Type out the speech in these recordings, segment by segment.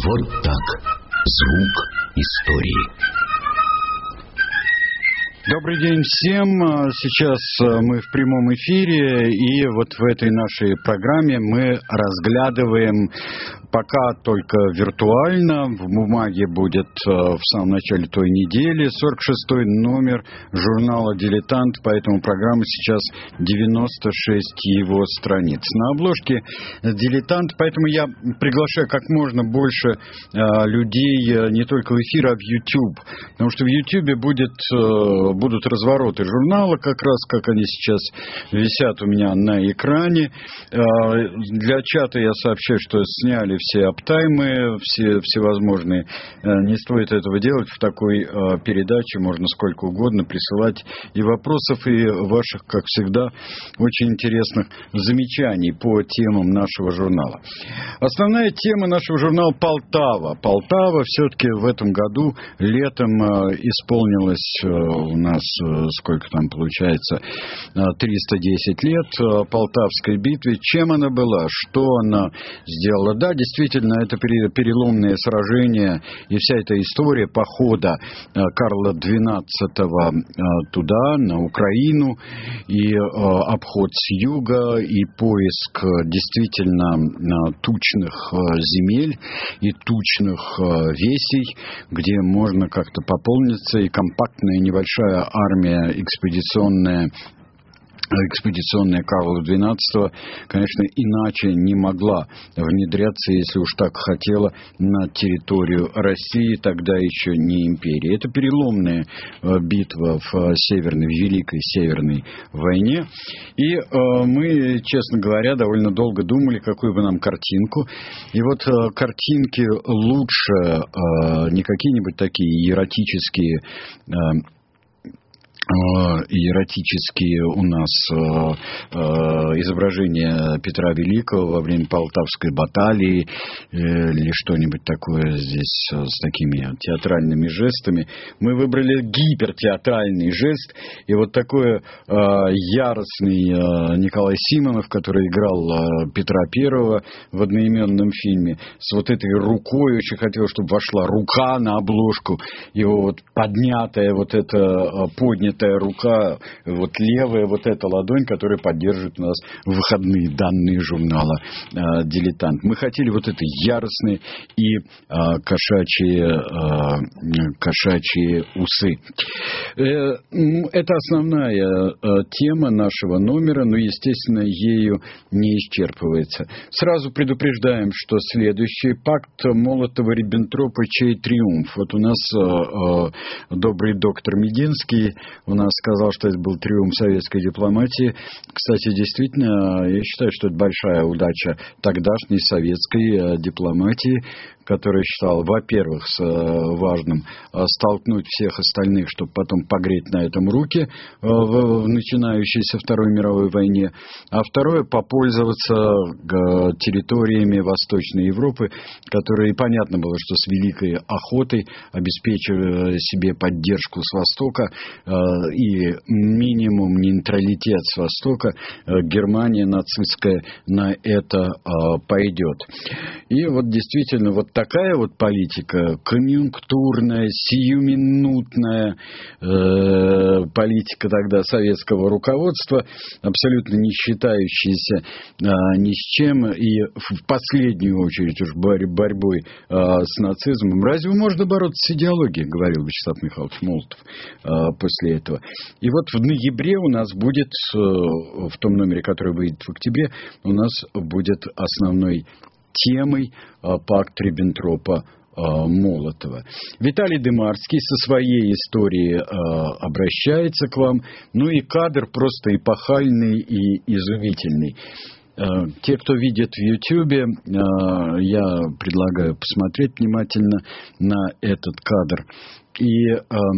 Вот так. Звук истории. Добрый день всем. Сейчас мы в прямом эфире, и вот в этой нашей программе мы разглядываем пока только виртуально, в бумаге будет в самом начале той недели 46-й номер журнала «Дилетант», поэтому программа сейчас 96 его страниц. На обложке «Дилетант», поэтому я приглашаю как можно больше людей не только в эфир, а в YouTube, потому что в YouTube будут развороты журнала, как раз как они сейчас висят у меня на экране. Для чата я сообщаю, что сняли все аптаймы, все всевозможные. Не стоит этого делать в такой передаче, можно сколько угодно присылать и вопросов, и ваших, как всегда, очень интересных замечаний по темам нашего журнала. Основная тема нашего журнала — Полтава. Полтава все-таки в этом году летом исполнилось у нас, сколько там получается, 310 лет Полтавской битве. Чем она была? Что она сделала? Да, действительно, это переломное сражение, и вся эта история похода Карла XII туда, на Украину, и обход с юга, и поиск действительно тучных земель и тучных весей, где можно как-то пополниться, и компактная небольшая армия экспедиционная Карла XII, конечно, иначе не могла внедряться, если уж так хотела, на территорию России, тогда еще не империи. Это переломная битва в Великой Северной войне. И мы, честно говоря, довольно долго думали, какую бы нам картинку. И вот картинки лучше не какие-нибудь такие иеротические у нас изображения Петра Великого во время Полтавской баталии или что-нибудь такое здесь с такими театральными жестами. Мы выбрали гипертеатральный жест, и вот такой яростный Николай Симонов, который играл Петра Первого в одноименном фильме, с вот этой рукой, очень хотел, чтобы вошла рука на обложку, его вот поднятая вот эта поднятая рука, вот левая вот эта ладонь, которая поддерживает у нас выходные данные журнала «Дилетант». Мы хотели вот это яростные и кошачьи усы. Это основная тема нашего номера, но, естественно, ею не исчерпывается. Сразу предупреждаем, что следующий — пакт Молотова-Риббентропа, чей триумф. Вот у нас добрый доктор Мединский у нас сказал, что это был триумф советской дипломатии. Кстати, действительно, я считаю, что это большая удача тогдашней советской дипломатии, которая считала, во-первых, важным столкнуть всех остальных, чтобы потом погреть на этом руки в начинающейся Второй мировой войне, а второе — попользоваться территориями Восточной Европы, которые, понятно было, что с великой охотой, обеспечивая себе поддержку с Востока и минимум нейтралитет с Востока, Германия нацистская на это пойдет. И вот действительно вот такая вот политика, конъюнктурная, сиюминутная политика тогда советского руководства, абсолютно не считающаяся ни с чем, и в последнюю очередь уж борьбой с нацизмом. Разве можно бороться с идеологией, говорил Вячеслав Михайлович Молотов после этого. И вот в ноябре у нас будет, в том номере, который выйдет в октябре, у нас будет основной темой пакт Риббентропа-Молотова. Виталий Дымарский со своей историей обращается к вам. Ну и кадр просто эпохальный и изумительный. Те, кто видит в Ютьюбе, я предлагаю посмотреть внимательно на этот кадр. И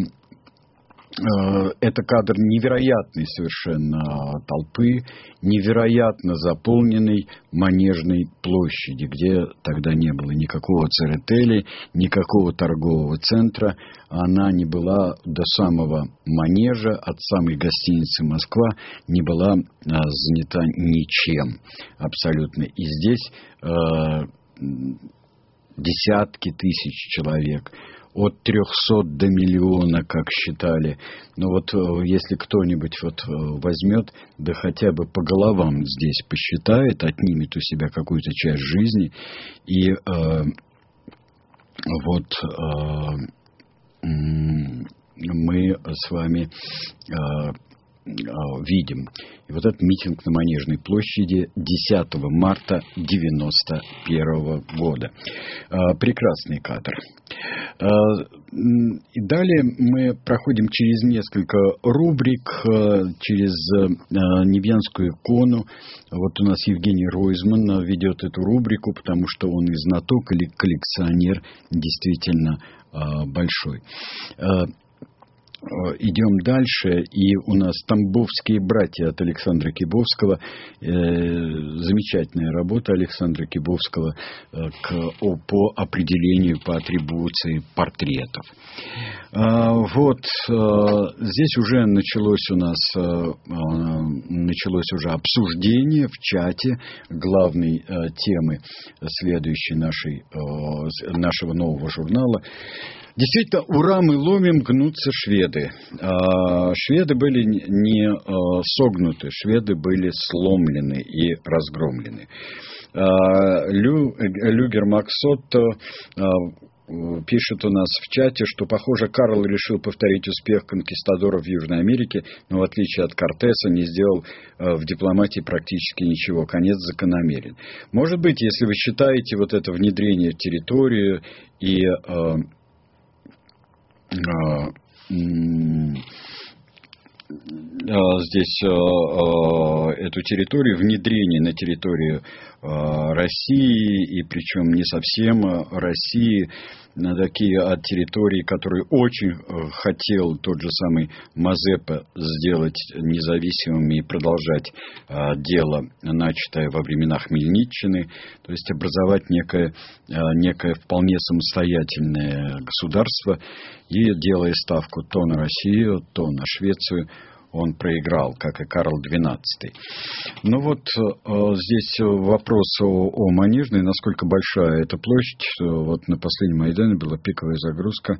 это кадр невероятной совершенно толпы, невероятно заполненной Манежной площади, где тогда не было никакого церетели, никакого торгового центра. Она не была до самого Манежа, от самой гостиницы «Москва», не была занята ничем абсолютно. И здесь десятки тысяч человек, от 300 до миллиона, как считали. Но вот если кто-нибудь вот возьмет, да хотя бы по головам здесь посчитает, отнимет у себя какую-то часть жизни, и мы с вами видим. И вот этот митинг на Манежной площади 10 марта 1991 года. Прекрасный кадр. И далее мы проходим через несколько рубрик, через Невьянскую икону. Вот у нас Евгений Ройзман ведет эту рубрику, потому что он и знаток, или коллекционер действительно большой. Идем дальше, и у нас «Тамбовские братья» от Александра Кибовского. Замечательная работа Александра Кибовского по определению, по атрибуции портретов. Здесь уже началось уже обсуждение в чате главной темы следующей нашего нового журнала. Действительно, ура, мы ловим, гнутся шведы. Шведы были не согнуты, шведы были сломлены и разгромлены. Люгер Максотто пишет у нас в чате, что, похоже, Карл решил повторить успех конкистадоров в Южной Америке, но, в отличие от Кортеса, не сделал в дипломатии практически ничего. Конец закономерен. Может быть, если вы считаете вот это внедрение в территорию и здесь эту территорию, внедрение на территорию России, и причем не совсем России, на такие от территории, которые очень хотел тот же самый Мазепа сделать независимыми и продолжать дело, начатое во времена Хмельниччины, то есть образовать некое вполне самостоятельное государство, и делая ставку то на Россию, то на Швецию, он проиграл, как и Карл XII. Ну вот здесь вопрос о Манежной, насколько большая эта площадь. Вот на последнем Майдане была пиковая загрузка.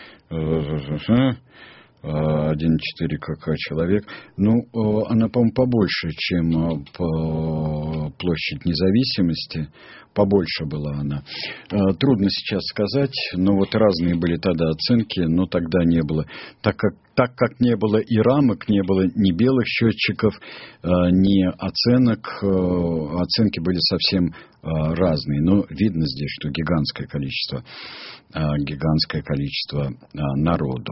1,4 кк человек. Ну, она, по-моему, побольше, чем площадь Независимости. Побольше была она. Трудно сейчас сказать, но вот разные были тогда оценки, но тогда не было. Так как не было и рамок, не было ни белых счетчиков, ни оценок, оценки были совсем разные. Но видно здесь, что гигантское количество народу.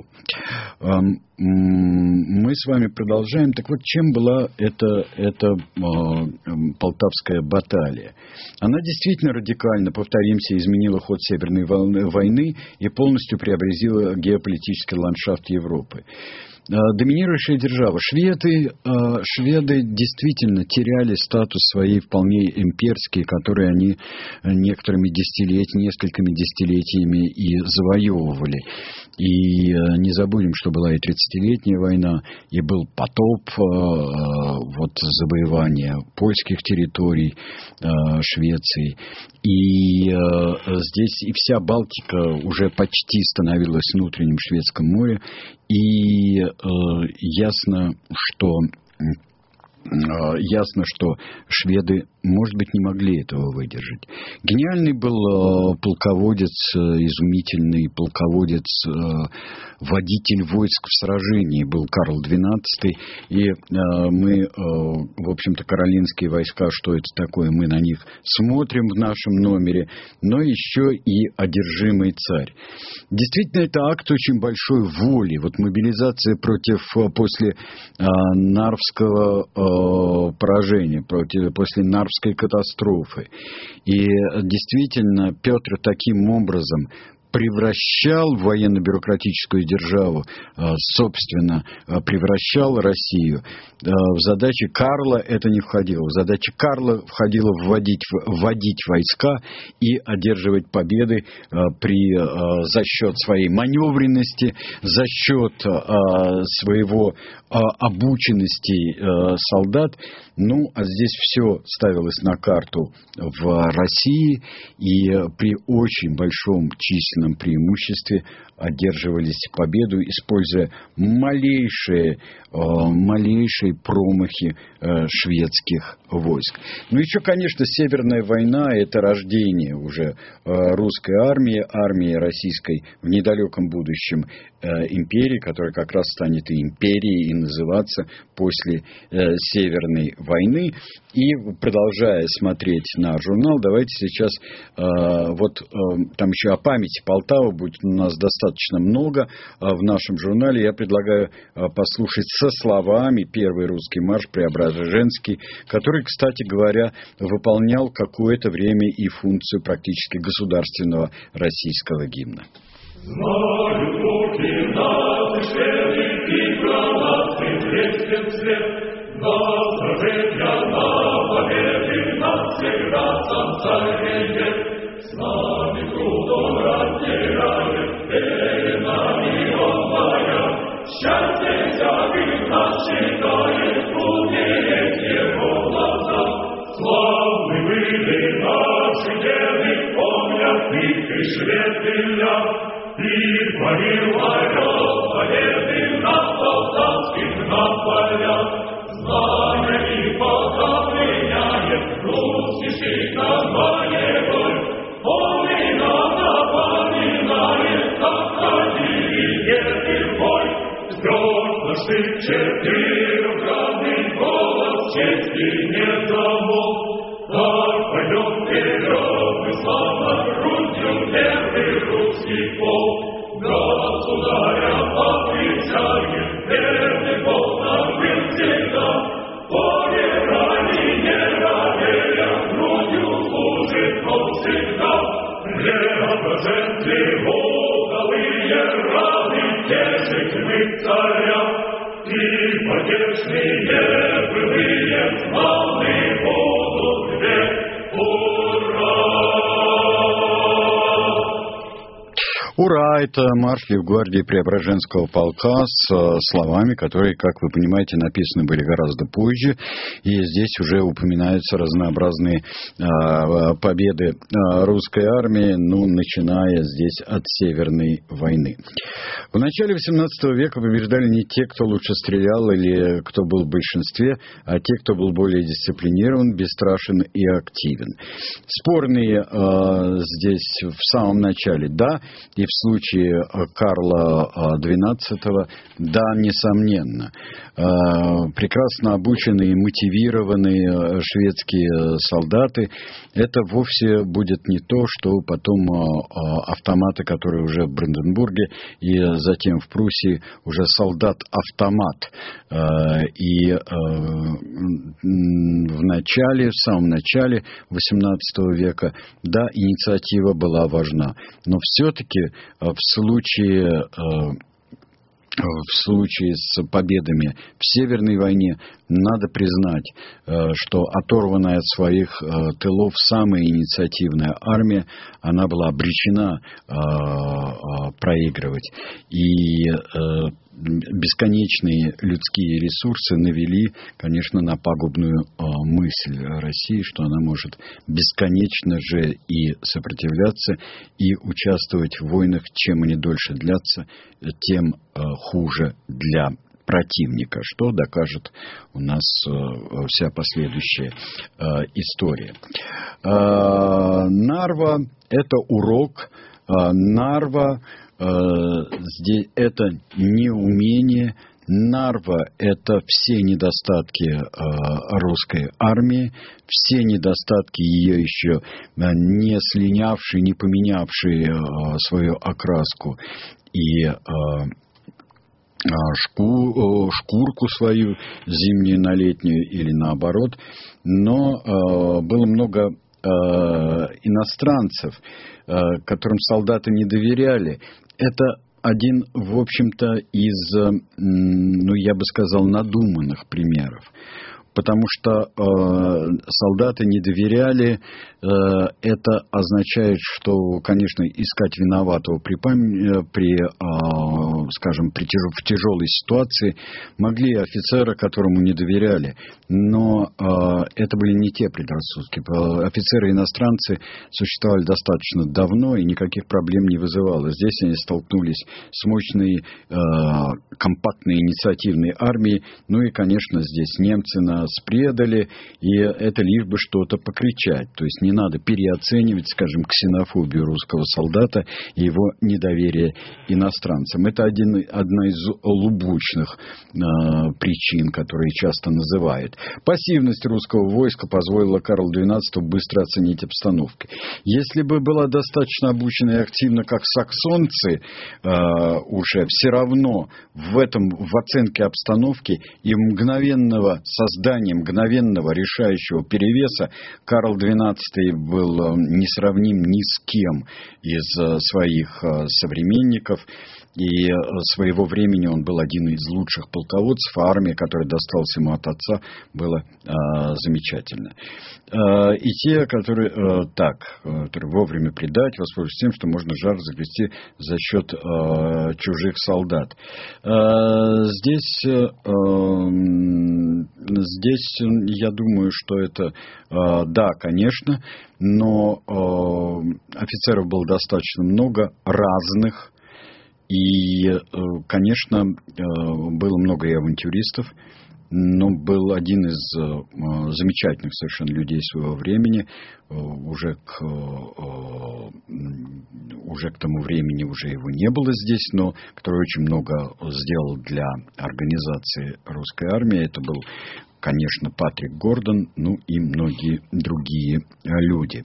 Мы с вами продолжаем. Так вот, чем была эта Полтавская баталия? Она действительно радикально, повторимся, изменила ход Северной войны и полностью преобразила геополитический ландшафт Европы. Доминирующая держава. Шведы действительно теряли статус своей вполне имперский, который они несколькими десятилетиями и завоевывали. И не забудем, что была и 30-летняя война, и был потоп, завоевания польских территорий Швеции. И здесь и вся Балтика уже почти становилась внутренним Шведском море. И ясно, что шведы, может быть, не могли этого выдержать. Гениальный был полководец, изумительный полководец, водитель войск в сражении был Карл XII. И мы, в общем-то, каролинские войска, что это такое, мы на них смотрим в нашем номере, но еще и одержимый царь. Действительно, это акт очень большой воли. Вот мобилизация после Нарвского поражения, после Нарвской катастрофы. И действительно, Петр таким образом превращал в военно-бюрократическую державу, собственно, превращал Россию. В задачи Карла это не входило. В задачи Карла входило вводить войска и одерживать победы за счет своей маневренности, за счет своего обученности солдат. Ну, а здесь все ставилось на карту в России, и при очень большом численном преимуществе одерживались победу, используя малейшие промахи шведских войск. Ну, еще, конечно, Северная война – это рождение уже русской армии российской в недалеком будущем империи, которая как раз станет и империей, и называться после Северной войны. И, продолжая смотреть на журнал, давайте сейчас там еще о памяти Полтавы будет у нас достаточно много в нашем журнале. Я предлагаю послушать со словами первый русский марш Преображенский, который, кстати говоря, выполнял какое-то время и функцию практически государственного российского гимна. Знают руки наши шведы, и гранаты блестят свет. На сражения, на победы, навсегда сам царь идет. С нами труд он разделяет, перед нами он вояк. Счастье всяких нас считает, умеет его глаза. Славны были наши деды, помнят их и шведы. И творил орел победы на полтавских на полях. Знамя и полтав меняет, русский нам боевой. Он и нам напоминает, как ходили деды в бой. Ждет наши четырехгранный голос, чести не замолк. Так пойдем вперед, мы славно грудью первый русский полк. Государя отвечает, верный Бог нам был всегда. Помирали не радея, грудью служит он всегда. Преображенцы удалые рады тешить мы царя. И потешные былые славны будут век. Ура! Ура! Это марш Лейб-гвардии Преображенского полка с словами, которые, как вы понимаете, написаны были гораздо позже. И здесь уже упоминаются разнообразные победы русской армии, начиная здесь от Северной войны. В начале XVIII века побеждали не те, кто лучше стрелял или кто был в большинстве, а те, кто был более дисциплинирован, бесстрашен и активен. Спорные здесь в самом начале, да, и в случае Карла XII, да, несомненно. Прекрасно обученные и мотивированные шведские солдаты, это вовсе будет не то, что потом автоматы, которые уже в Бранденбурге и затем в Пруссии, уже солдат-автомат. И в самом начале XVIII века, да, инициатива была важна. Но все-таки в случае с победами в Северной войне надо признать, что оторванная от своих тылов самая инициативная армия, она была обречена проигрывать. И бесконечные людские ресурсы навели, конечно, на пагубную мысль России, что она может бесконечно же и сопротивляться, и участвовать в войнах. Чем они дольше длятся, тем хуже для противника, что докажет у нас вся последующая история. Нарва – это урок. Нарва здесь это неумение. Нарва – это все недостатки русской армии, все недостатки ее еще не слинявшие, не поменявшие свою окраску и шкурку свою зимнюю на летнюю или наоборот. Но было много иностранцев, которым солдаты не доверяли, это один, в общем-то, из, я бы сказал, надуманных примеров. Потому что солдаты не доверяли, это означает, что, конечно, искать виноватого в тяжелой ситуации могли офицеры, которому не доверяли, но это были не те предрассудки. Офицеры-иностранцы существовали достаточно давно и никаких проблем не вызывало. Здесь они столкнулись с мощной, компактной инициативной армией, ну и, конечно, здесь немцы нас предали, и это лишь бы что-то покричать. То есть не надо переоценивать, скажем, ксенофобию русского солдата и его недоверие иностранцам. Это одна из лубочных причин, которые часто называют. Пассивность русского войска позволила Карлу XII быстро оценить обстановку. Если бы была достаточно обучена и активна, как саксонцы, уже все равно в оценке обстановки и создания мгновенного решающего перевеса Карл XII был несравним ни с кем из своих современников. И своего времени он был один из лучших полководцев, а армия, которая досталась ему от отца, была замечательна. И те, которые вовремя предать, воспользоваться тем, что можно жар загрести за счет чужих солдат. Здесь я думаю, что это, да, конечно, но офицеров было достаточно много, разных. И, конечно, было много и авантюристов, но был один из замечательных совершенно людей своего времени, уже к тому времени уже его не было здесь, но который очень много сделал для организации русской армии. Это был, конечно, Патрик Гордон, ну и многие другие люди.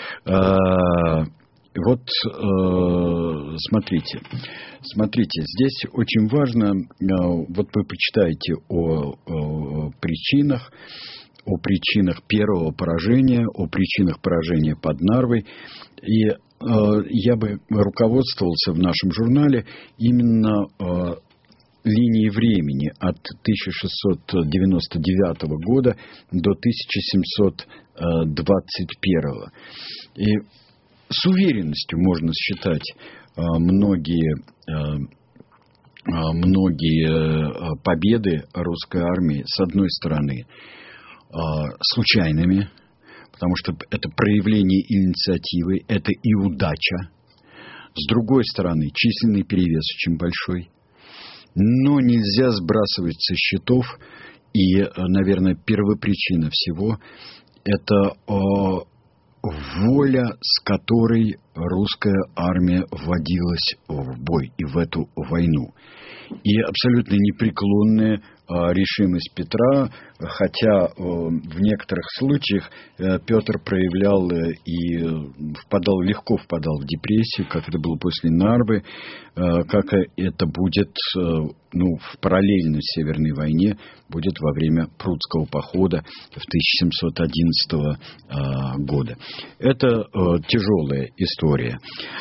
Вот смотрите, здесь очень важно, вот вы почитаете о причинах первого поражения, о причинах поражения под Нарвой, и я бы руководствовался в нашем журнале именно линии времени от 1699 года до 1721. И с уверенностью можно считать многие победы русской армии, с одной стороны, случайными, потому что это проявление инициативы, это и удача. С другой стороны, численный перевес очень большой. Но нельзя сбрасывать со счетов, и, наверное, первопричина всего – это воля, с которой русская армия вводилась в бой и в эту войну. И абсолютно непреклонная решимость Петра, хотя в некоторых случаях Петр проявлял и легко впадал в депрессию, как это было после Нарвы, как это будет в параллельной Северной войне, будет во время Прудского похода в 1711 года. Это тяжелая история.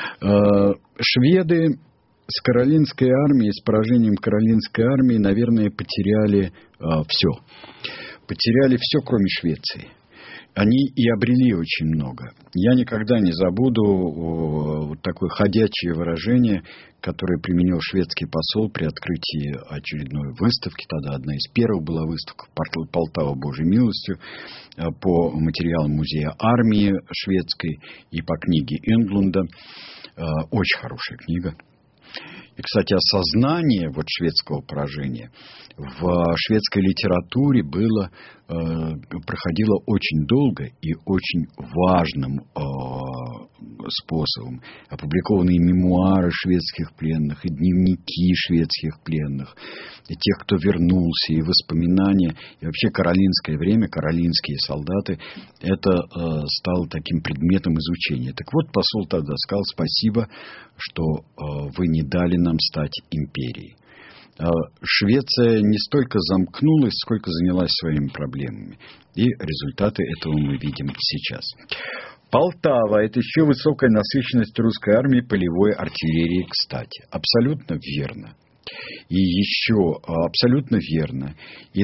Шведы с Каролинской армией, с поражением Каролинской армии, наверное, потеряли все. Потеряли все, кроме Швеции. Они и обрели очень много. Я никогда не забуду такое ходячее выражение, которое применил шведский посол при открытии очередной выставки. Тогда одна из первых была выставка «Полтава Божьей милостью» по материалам музея армии шведской и по книге Энглунда. Очень хорошая книга. И, кстати, осознание шведского поражения в шведской литературе проходило очень долго и очень важным способом. Опубликованные мемуары шведских пленных, и дневники шведских пленных, и тех, кто вернулся, и воспоминания. И вообще каролинское время, каролинские солдаты, это стало таким предметом изучения. Так вот, посол тогда сказал: спасибо, что вы не дали нам стать империей. Швеция не столько замкнулась, сколько занялась своими проблемами. И результаты этого мы видим сейчас. Полтава – это еще высокая насыщенность русской армии полевой артиллерии, кстати. Абсолютно верно. И еще абсолютно верно. И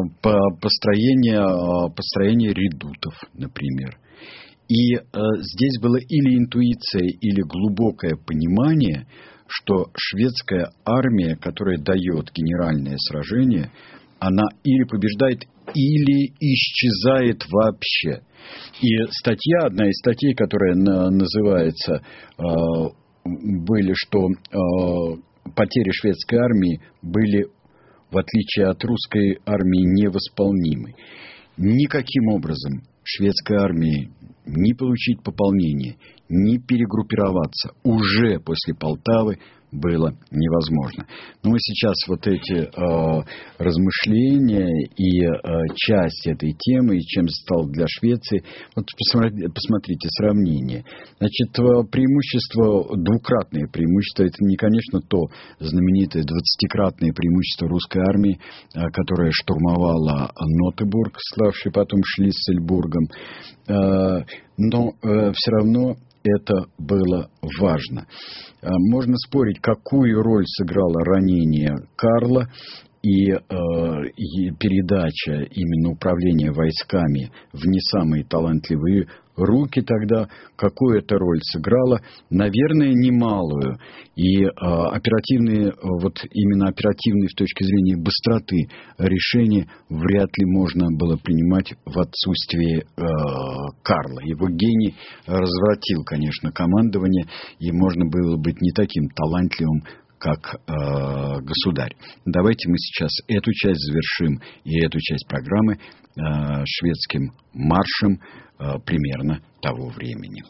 построение редутов, например. И здесь было или интуиция, или глубокое понимание, что шведская армия, которая дает генеральное сражение, она или побеждает, или исчезает вообще. И одна из статей, которая называется, были, что потери шведской армии были, в отличие от русской армии, невосполнимы. Никаким образом шведской армии ни получить пополнение, ни перегруппироваться уже после Полтавы было невозможно. Но мы сейчас вот эти размышления и часть этой темы, и чем стал для Швеции, вот посмотрите сравнение. Значит, двукратное преимущество, это не, конечно, то знаменитое 20-кратное преимущество русской армии, которая штурмовала Нотебург, ставший потом Шлиссельбургом, но все равно это было важно. Можно спорить, какую роль сыграло ранение Карла и передача именно управления войсками в не самые талантливые руки тогда, какую это роль сыграла, наверное, немалую. И оперативные с точки зрения быстроты решения вряд ли можно было принимать в отсутствии Карла. Его гений развратил, конечно, командование, и можно было быть не таким талантливым, как государь. Давайте мы сейчас эту часть завершим, и эту часть программы шведским маршем примерно того времени.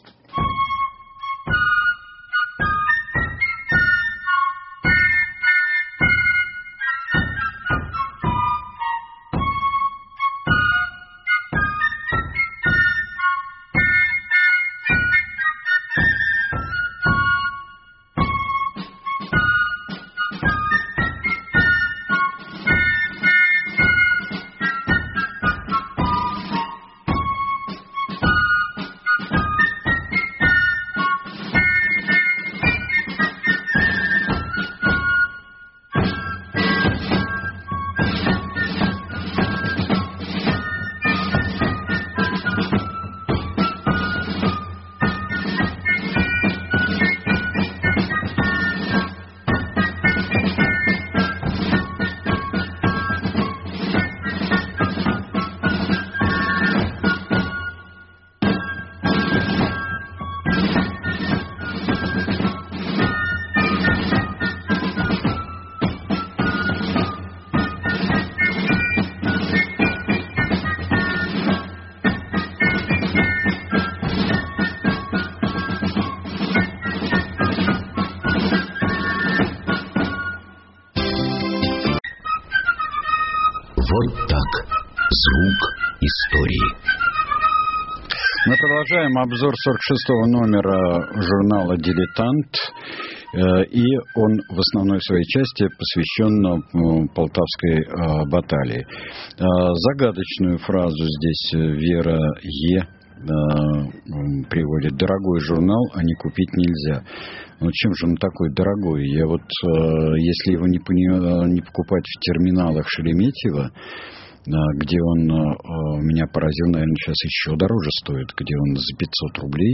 Вот так. Звук истории. Мы продолжаем обзор 46-го номера журнала «Дилетант». И он в основной своей части посвящен Полтавской баталии. Загадочную фразу здесь Вера Е. приводит: дорогой журнал, а не купить нельзя. Ну, чем же он такой дорогой? Я вот, если его не покупать в терминалах Шереметьево, где он меня поразил, наверное, сейчас еще дороже стоит, где он за 500 рублей,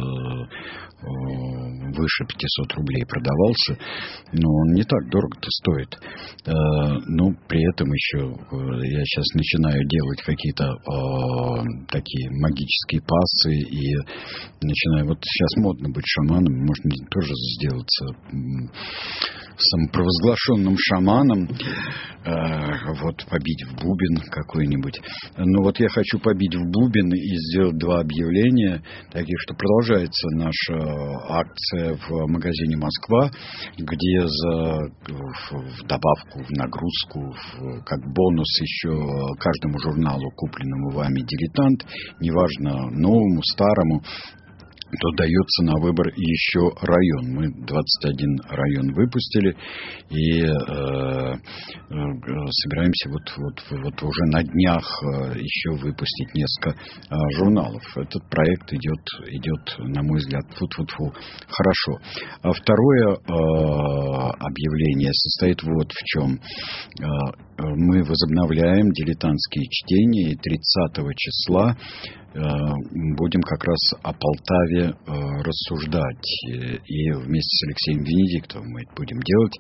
выше 500 рублей продавался, но он не так дорого-то стоит. Но при этом еще я сейчас начинаю делать какие-то такие магические пассы и начинаю, вот сейчас модно быть шаманом, можно тоже сделаться самопровозглашенным шаманом, вот побить в бубен какой-нибудь. Но вот я хочу побить в бубен и сделать два объявления, таких, что продолжается наша акция в магазине «Москва», где в добавку, в нагрузку, как бонус еще каждому журналу, купленному вами «Дилетант», неважно, новому, старому, то дается на выбор еще район. Мы 21 район выпустили и собираемся вот уже на днях еще выпустить несколько журналов. Этот проект идет, на мой взгляд, хорошо. А второе объявление состоит вот в чем. Мы возобновляем дилетантские чтения, и 30 числа будем как раз о Полтаве рассуждать. И вместе с Алексеем Венедиктовым мы это будем делать.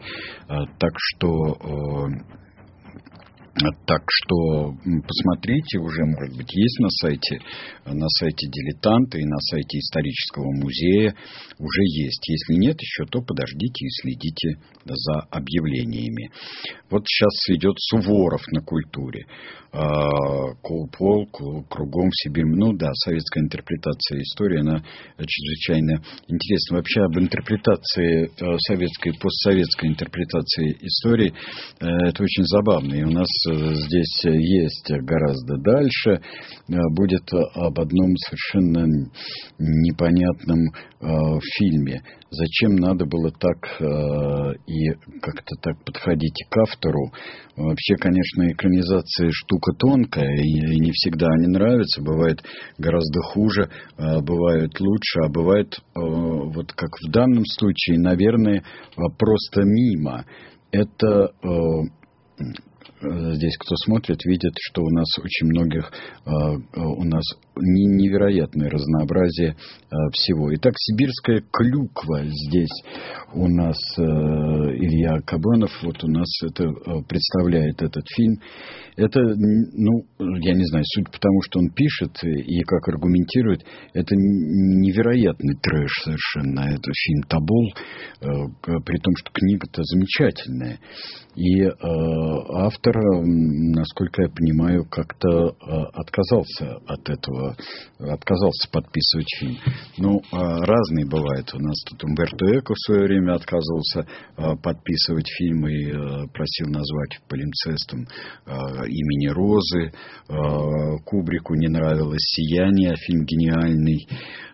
Так что посмотрите, уже, может быть, есть на сайте «Дилетанта» и на сайте исторического музея уже есть. Если нет еще, то подождите и следите за объявлениями. Вот сейчас идет Суворов на культуре. Пол кругом Сибирь. Ну да, советская интерпретация истории, она чрезвычайно интересна. Вообще об интерпретации советской и постсоветской интерпретации истории это очень забавно. И у нас здесь есть гораздо дальше. Будет об одном совершенно непонятном фильме. Зачем надо было так и как-то так подходить к автору? Вообще, конечно, экранизация штука тонкая, и не всегда они нравятся. Бывает гораздо хуже, бывает лучше, а бывает, вот как в данном случае, наверное, просто мимо. Это... Здесь, кто смотрит, видит, что у нас очень у нас невероятное разнообразие всего. Итак, сибирская клюква здесь у нас Илья Кабанов, вот у нас это представляет этот фильм. Это, я не знаю, судя по тому, что он пишет и как аргументирует, это невероятный трэш совершенно. Это фильм «Тобол», при том, что книга-то замечательная. И автор, насколько я понимаю, как-то отказался от этого, отказался подписывать фильм. Разные бывают. У нас тут Умберто Эко в свое время отказывался подписывать фильм и просил назвать палимцестом имени Розы. Кубрику не нравилось «Сияние», фильм гениальный.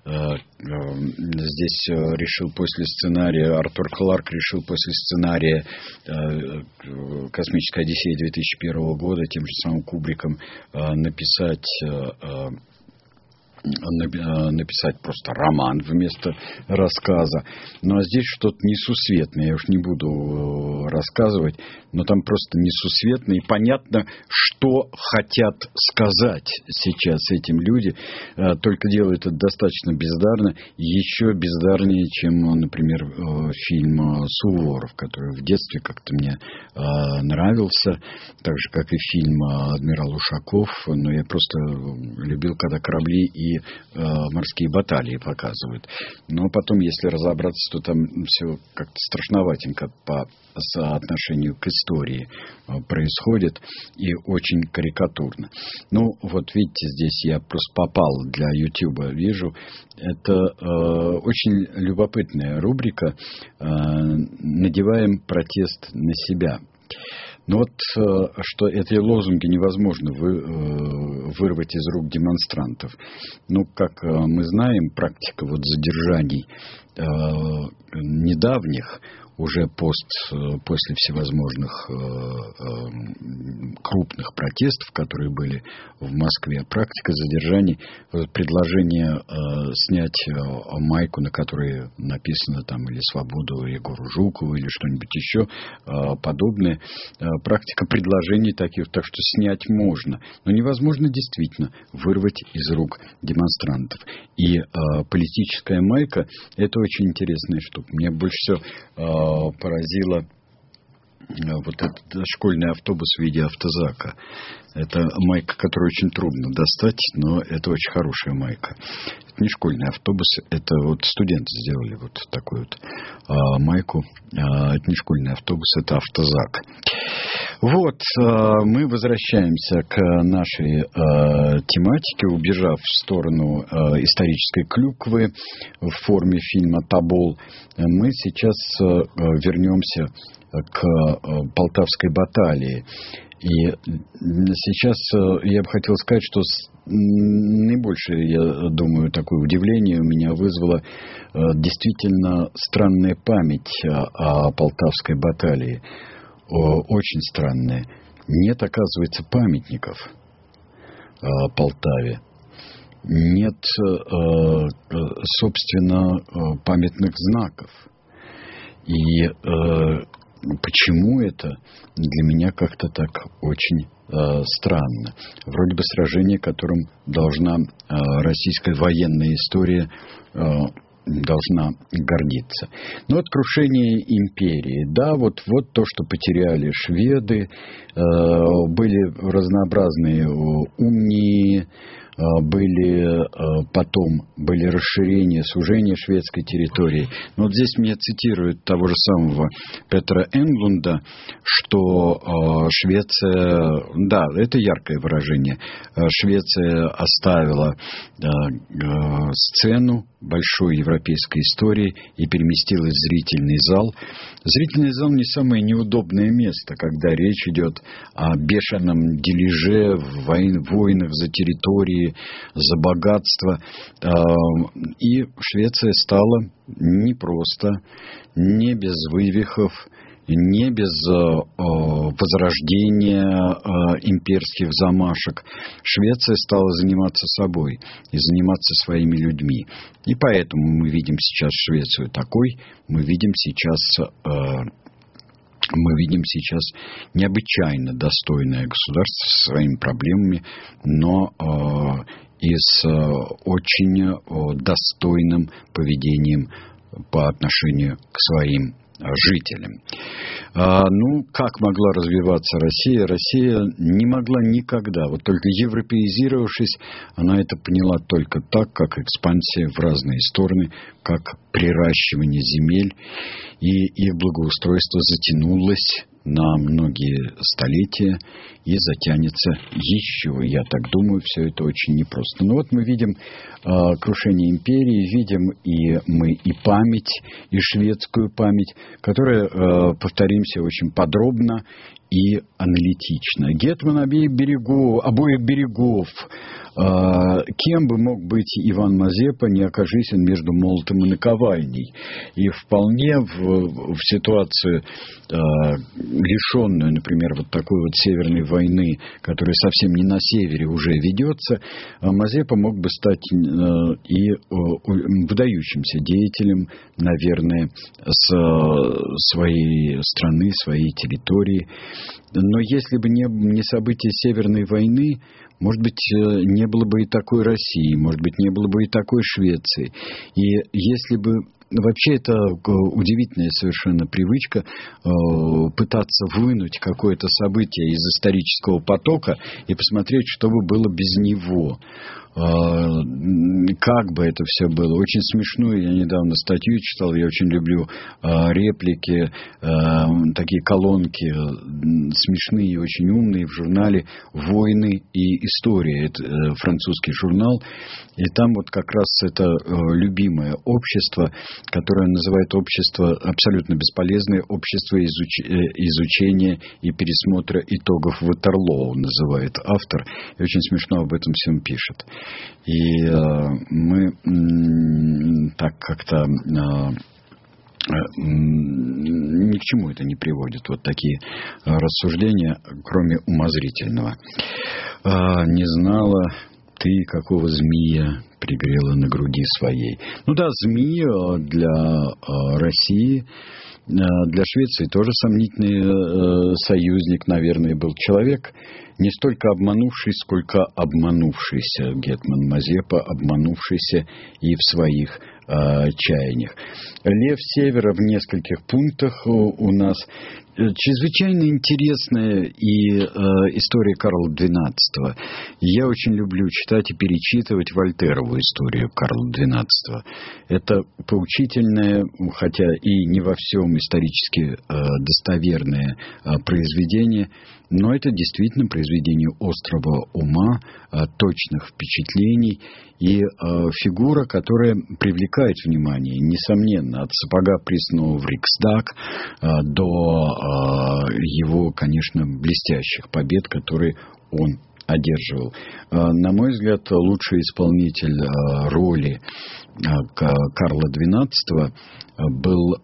Здесь решил после сценария, Артур Кларк решил после сценария «Космическая Одиссея» 2001 года тем же самым Кубриком написать просто роман вместо рассказа. А здесь что-то несусветное. Я уж не буду рассказывать, но там просто несусветно. И понятно, что хотят сказать сейчас этим люди. Только делают это достаточно бездарно. Еще бездарнее, чем, например, фильм «Суворов», который в детстве как-то мне нравился. Так же, как и фильм «Адмирал Ушаков». Но я просто любил, когда корабли и морские баталии показывают. Но потом, если разобраться, то там все как-то страшноватенько по соотношению к истории происходит и очень карикатурно. Вот видите, здесь я просто попал для YouTube, вижу. Это очень любопытная рубрика «Надеваем протест на себя». Что эти лозунги невозможно вырвать из рук демонстрантов. Как мы знаем, практика задержаний недавних, уже после всевозможных крупных протестов, которые были в Москве, практика задержаний, предложение снять майку, на которой написано там или «Свободу Егору Жукову» или что-нибудь еще подобное, практика предложений таких, так что снять можно, но невозможно действительно вырвать из рук демонстрантов. И политическая майка — это очень интересная штука. Мне больше всего поразило вот этот школьный автобус в виде автозака. Это майка, которую очень трудно достать, но это очень хорошая майка. Это не школьный автобус, это студенты сделали такую майку. Это не школьный автобус, это автозак. Мы возвращаемся к нашей тематике, убежав в сторону исторической клюквы в форме фильма «Тобол». Мы сейчас вернемся к Полтавской баталии. И сейчас я бы хотел сказать, что наибольшее, я думаю, такое удивление у меня вызвала действительно странная память о Полтавской баталии. Очень странная. Нет, оказывается, памятников Полтаве. Нет, собственно, памятных знаков. И почему это для меня как-то так очень странно? Вроде бы сражение, которым должна российская военная история должна гордиться. Но вот крушение империи. Да, вот то, что потеряли шведы, были разнообразные унии, были расширения, сужения шведской территории. Но вот здесь мне цитируют того же самого Петра Энглунда, что Швеция, да, это яркое выражение, Швеция оставила сцену большой европейской истории и переместилась в зрительный зал. Зрительный зал не самое неудобное место, когда речь идет о бешеном дележе, войнах за территории, за богатство. И Швеция стала не просто, не без вывихов, не без возрождения имперских замашек. Швеция стала заниматься собой и заниматься своими людьми. И поэтому мы видим сейчас Швецию такой, мы видим сейчас необычайно достойное государство со своими проблемами, но и с очень достойным поведением по отношению к своим жителям. Как могла развиваться Россия? Россия не могла никогда. Вот только европеизировавшись, она это поняла только так, как экспансия в разные стороны, как приращивание земель, и их благоустройство затянулось на многие столетия и затянется еще. Я так думаю, все это очень непросто. Но вот мы видим крушение империи, видим мы и память, и шведскую память, которая, повторимся, очень подробно и аналитично. Гетман обоих берегов. Кем бы мог быть Иван Мазепа, не окажись он между молотом и наковальней. И вполне в ситуацию, лишенную, например, вот такой вот Северной войны, которая совсем не на севере уже ведется, Мазепа мог бы стать и выдающимся деятелем, наверное, своей страны, своей территории. Но если бы не события Северной войны, может быть, не было бы и такой России, может быть, не было бы и такой Швеции. И если бы... Вообще, это удивительная совершенно привычка пытаться вынуть какое-то событие из исторического потока и посмотреть, что бы было без него. Как бы это все было. Очень смешную, я недавно статью читал, я очень люблю реплики, такие колонки смешные и очень умные в журнале «Войны и история». Это французский журнал. И там вот как раз это любимое общество, которое называет общество абсолютно бесполезное, общество изучения и пересмотра итогов Ватерлоо, называет автор. И очень смешно об этом всем пишет. И мы так как-то ни к чему это не приводит. Вот такие рассуждения, кроме умозрительного. Не знала ты, какого змея пригрела на груди своей. Ну да, змея для России, для Швеции тоже сомнительный союзник, наверное, был человек, не столько обманувший, сколько обманувшийся. Гетман Мазепа, обманувшийся и в своих чаяниях. Лев Севера в нескольких пунктах у нас. Чрезвычайно интересная и история Карла XII. Я очень люблю читать и перечитывать Вольтерову историю Карла XII. Это поучительное, хотя и не во всем исторически достоверное произведение, но это действительно произведение острого ума, точных впечатлений и фигура, которая привлекает привлекает внимание, несомненно, от сапога присного в Риксдаг до его, конечно, блестящих побед, которые он одерживал. На мой взгляд, лучший исполнитель роли Карла XII был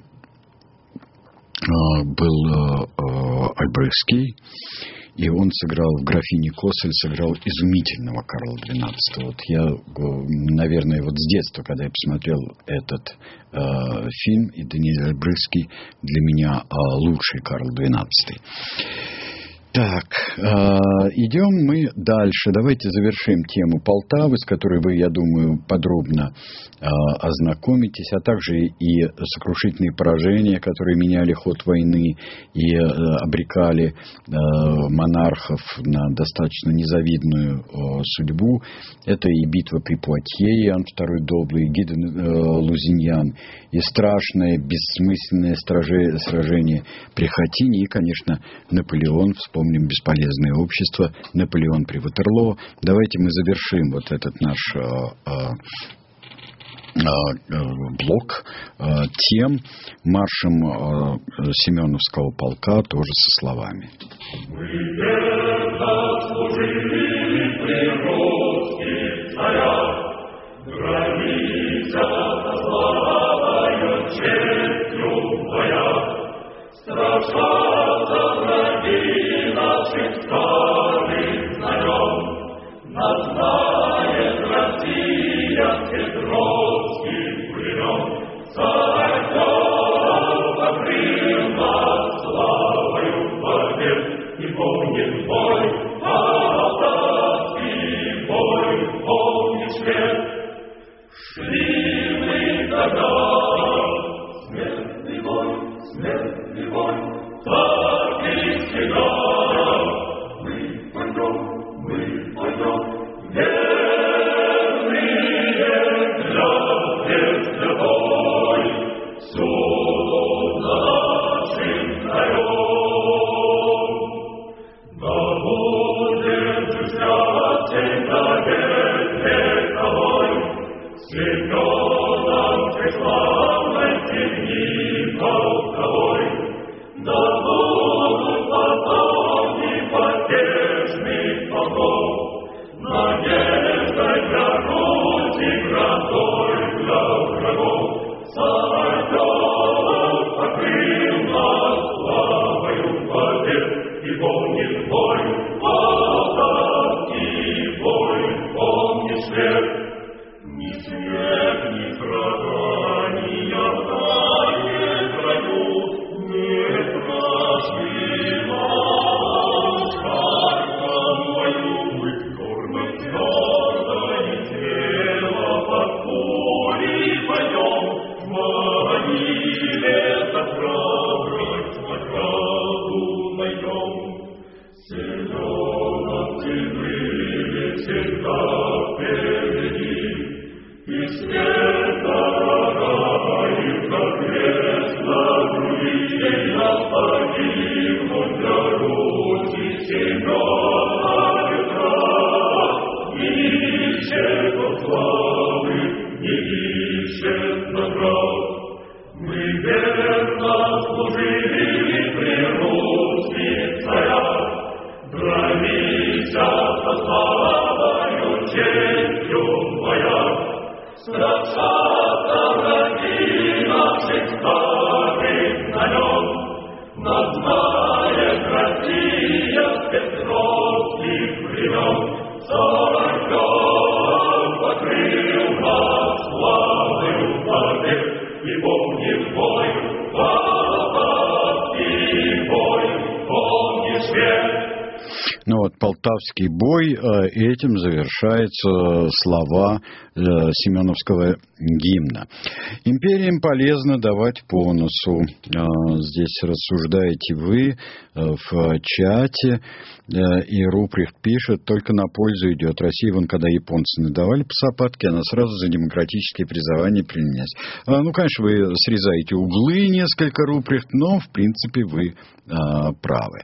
Альбрехский, и он сыграл в «Графине Коссель», сыграл изумительного Карла XII. Вот я, наверное, вот с детства, когда я посмотрел этот фильм, и Даниэль Альбрехский для меня лучший Карл XII. Так, идем мы дальше. Давайте завершим тему Полтавы, с которой вы, я думаю, подробно ознакомитесь, а также и сокрушительные поражения, которые меняли ход войны и обрекали монархов на достаточно незавидную судьбу. Это и битва при Пуатье, Иоанн II Доблый, Гидон Лузиньян, и страшное, бессмысленное сражение при Хатине, и, конечно, Наполеон, вспомним «Бесполезное общество», Наполеон при Ватерлоо. Давайте мы завершим вот этот наш блок тем маршем Семеновского полка, тоже со словами. Мы верно служили при русских царях, граница славою честью твоя, страшатся враги наших старых знамен, нас знает Россия петровских времен, царь покрыл нас славою побед, и помнит бой, полтавский бой, помнишь ли? Шли мы тогда, смертный бой, так и всегда. Мы пойдем, верные для бой, суду нашим царем. Да будет счастье побед вековой, Семеновской славной степни полковой. Да будут потомки потешных полков, надеждой для Руси, грозой для врагов. Царь покрыл нас славою побед, и помнит бой, полтавский бой, помнишь ли? Ни снег, ни страдания в дальнем краю не страшны нам, шарком бою, горным твердое тело под пулей пойдем, могиле за храбрость награду найдем. Семеновцы были всегда впереди, и свет дорогой, как крест на груди, я погибну для Руси Семена Петра. Не ищет он славы, не ищет наград. Мы верно служили при русских царях, дрались со славою честью твоя. Страшатся враги наших старых знамен, нас знает Россия петровских времен. Царь покрыл нас славою побед, и помнит бой, полтавский бой, помнишь ли? Ну вот, Полтавский бой, этим завершаются слова Семеновского гимна. Империям полезно давать по носу. Здесь рассуждаете вы в чате, и Руприхт пишет: только на пользу идет России. Вон, когда японцы надавали по сапатке, она сразу за демократические призывания принялась. Ну, конечно, вы срезаете углы несколько, Руприхт, но, в принципе, вы правы.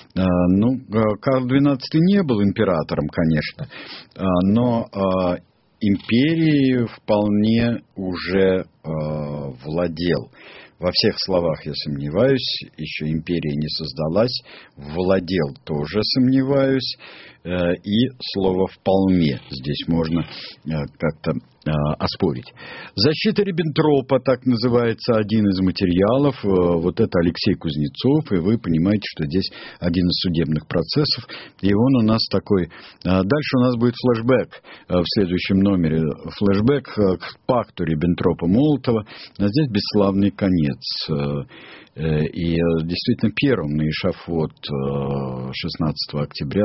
Ну, Карл XII не был императором, конечно, но империей вполне уже владел. Во всех словах я сомневаюсь, еще империя не создалась, владел тоже сомневаюсь, и слово «вполне» здесь можно как-то оспорить. Защита Риббентропа, так называется один из материалов, вот это Алексей Кузнецов, и вы понимаете, что здесь один из судебных процессов, и он у нас такой. Дальше у нас будет флешбэк в следующем номере, флешбэк к пакту Риббентропа-Молотова, а здесь бесславный конец. И действительно первым на эшафот 16 октября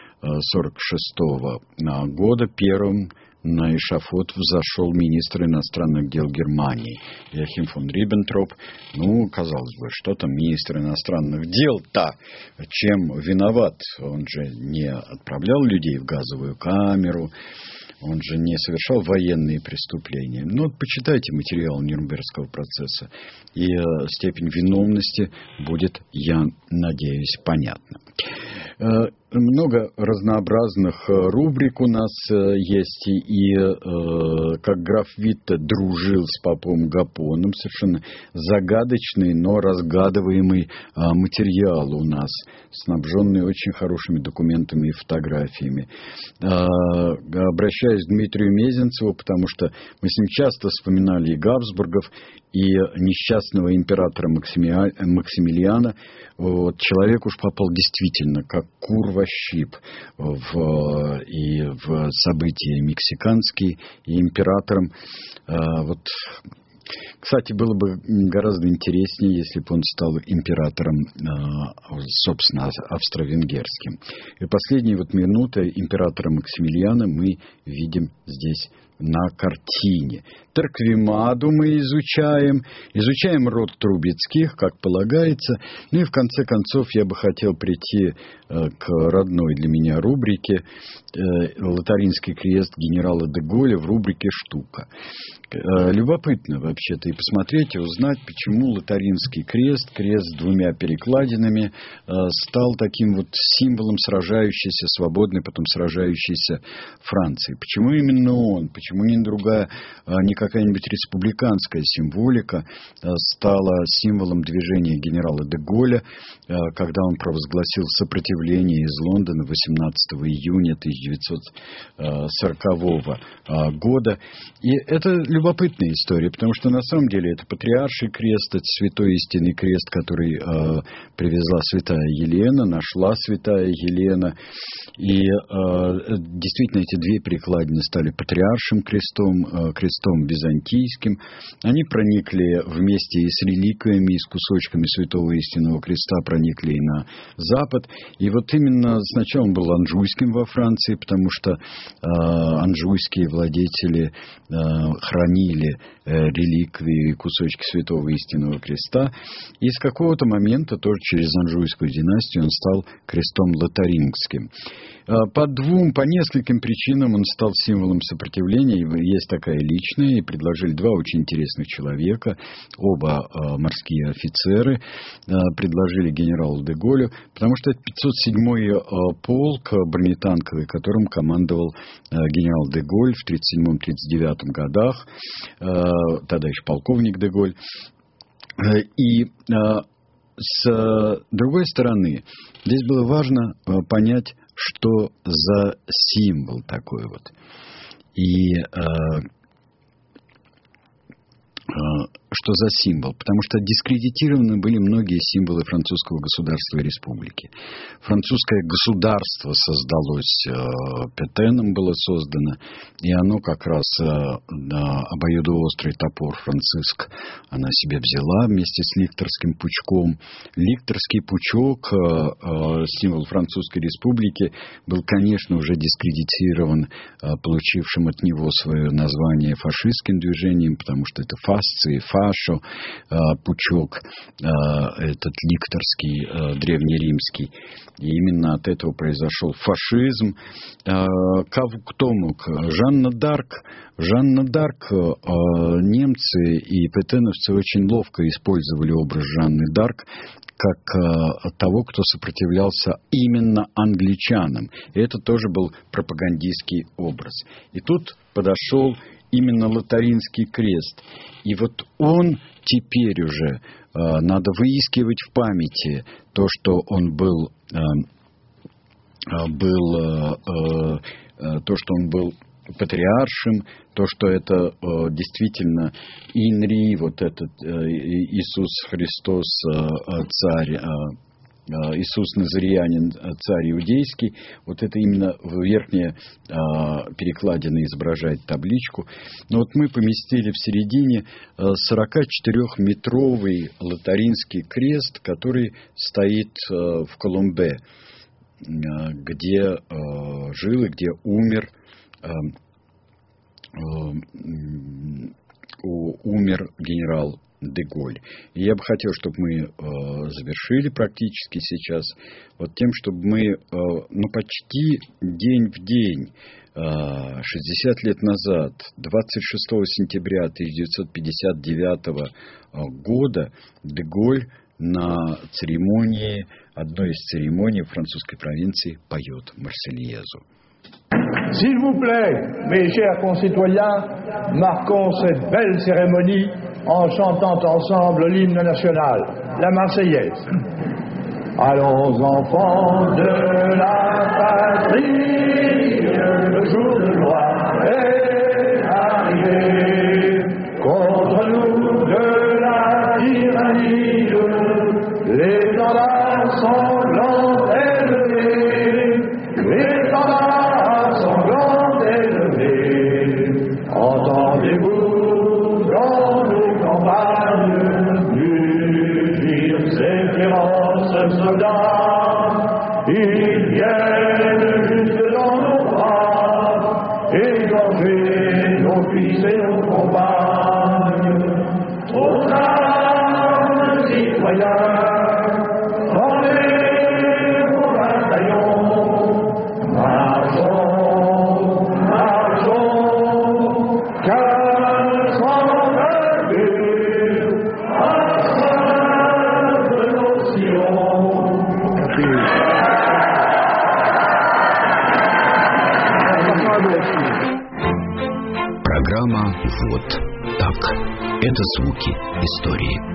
1946 года первым на эшафот взошел министр иностранных дел Германии Йоахим фон Риббентроп. Ну, казалось бы, что там министр иностранных дел-то? Чем виноват? Он же не отправлял людей в газовую камеру, он же не совершал военные преступления. Ну, вот почитайте материал Нюрнбергского процесса, и степень виновности будет, я надеюсь, понятна. Много разнообразных рубрик у нас есть, и как граф Витте дружил с попом Гапоном, совершенно загадочный, но разгадываемый материал у нас, снабженный очень хорошими документами и фотографиями. Обращаюсь к Дмитрию Мезенцеву, потому что мы с ним часто вспоминали и Габсбургов, и несчастного императора Максимилиана. Вот, человек уж попал действительно как кур во щип и в события мексиканские, и императором. Вот, кстати, было бы гораздо интереснее, если бы он стал императором, собственно, австро-венгерским. И последние вот минуты императора Максимилиана мы видим здесь на картине. Торквемаду мы изучаем род Трубецких, как полагается. Ну и в конце концов я бы хотел прийти к родной для меня рубрике «Лотаринский крест генерала де Голля» в рубрике «Штука». Любопытно вообще-то и посмотреть, и узнать, почему Лотаринский крест, крест с двумя перекладинами, стал таким вот символом сражающейся, свободной, потом сражающейся Франции. Почему именно он? Почему не другая, не какая-нибудь республиканская символика стала символом движения генерала де Голля, когда он провозгласил сопротивление из Лондона 18 июня 1940 года. И это любопытная история, потому что на самом деле это патриарший крест, это святой истинный крест, который привезла святая Елена, нашла святая Елена. И действительно эти две перекладины стали патриаршим крестом, крестом византийским. Они проникли вместе и с реликвиями, и с кусочками святого истинного креста, проникли и на запад. И вот именно сначала он был анжуйским во Франции, потому что анжуйские владетели хранили реликвии и кусочки святого истинного креста. И с какого-то момента, тоже через анжуйскую династию, он стал крестом лотарингским. По нескольким причинам он стал символом сопротивления. Есть такая личная, и предложили два очень интересных человека, оба морские офицеры, предложили генералу де Голлю, потому что это 507-й полк бронетанковый, которым командовал генерал де Голль в 1937-1939 годах, тогда еще полковник де Голль. И с другой стороны, здесь было важно понять, что за символ такой вот. И что за символ? Потому что дискредитированы были многие символы французского государства и республики. Французское государство создалось, Петеном было создано, и оно как раз обоюдоострый топор Франциск она себе взяла вместе с Лихтерским пучком. Лихтерский пучок, символ Французской республики, был, конечно, уже дискредитирован, получившим от него свое название фашистским движением, потому что это фасции, фашо, пучок, этот ликторский, древнеримский. И именно от этого произошел фашизм. Кто мог? Жанна Дарк. Немцы и петеновцы очень ловко использовали образ Жанны Дарк как того, кто сопротивлялся именно англичанам. И это тоже был пропагандистский образ. И тут подошел именно Лотаринский крест. И вот он теперь уже, надо выискивать в памяти то, что он был патриаршим, то, что это действительно Инри, вот этот Иисус Христос, царь, Иисус Назариянин, царь иудейский, вот это именно верхняя перекладина изображает табличку. Но вот мы поместили в середине 44-метровый Лотаринский крест, который стоит в Коломбе, где жил и где умер генерал де Голь. И я бы хотел, чтобы мы завершили практически сейчас вот тем, чтобы мы почти день в день, 60 лет назад, 26 сентября 1959 года, де Голь на церемонии, одной из церемоний французской провинции поет Марсельезу. S'il vous plaît, mes chers concitoyens, marquons cette belle cérémonie en chantant ensemble l'hymne national, la Marseillaise. Allons enfants de la patrie, le jour de gloire est arrivé. Contre nous de la tyrannie, l'étendard sanglant élevé, l'étendard sanglant élevé. Entendez-vous dans nos campagnes mugir ces féroces soldats? Ils viennent jusque dans nos bras, égorger nos fils et nos compagnes. Aux armes, citoyens, rendez vos bataillons, marchons, marchons, car sans vaincu, ensemble de nos sillons. Программа «Вот так». Это звуки истории.